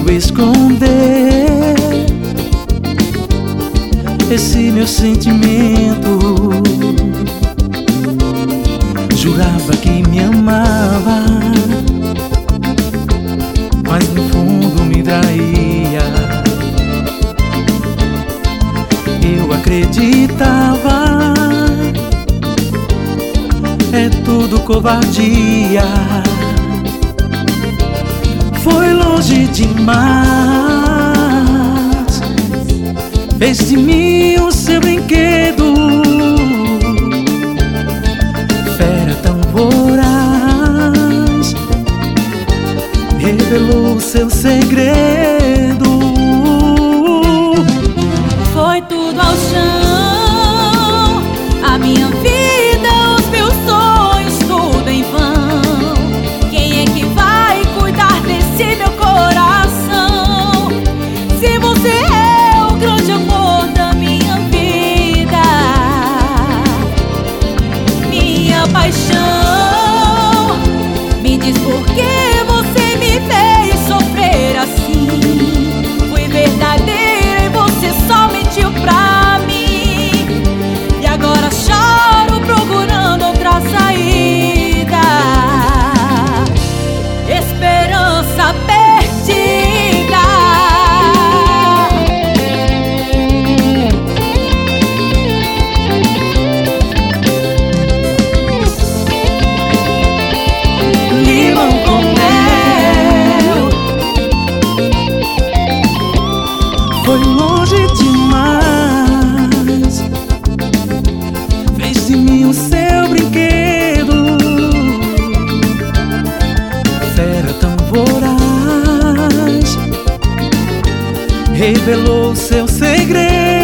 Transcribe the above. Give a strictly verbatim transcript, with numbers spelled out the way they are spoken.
esconder esse meu sentimento. Jurava que me amava, mas no fundo me traía. Eu acreditava, é tudo covardia. Foi longe demais, fez de mim o seu brinquedo. Fera tão voraz, revelou o seu segredo. Foi tudo ao chão, a minha vida, os meus sonhos, tudo em vão. Quem é que vai cuidar desse meu coração? Se você é o grande amor da minha vida, minha paixão, me diz por que você me fez sofrer assim. Fui verdadeira e você só mentiu pra mim, e agora choro procurando outra saída. Esperança perdida. Limão com mel. Foi longe demais, fez de mim o seu brinquedo. Fera tão voraz, revelou o seu segredo.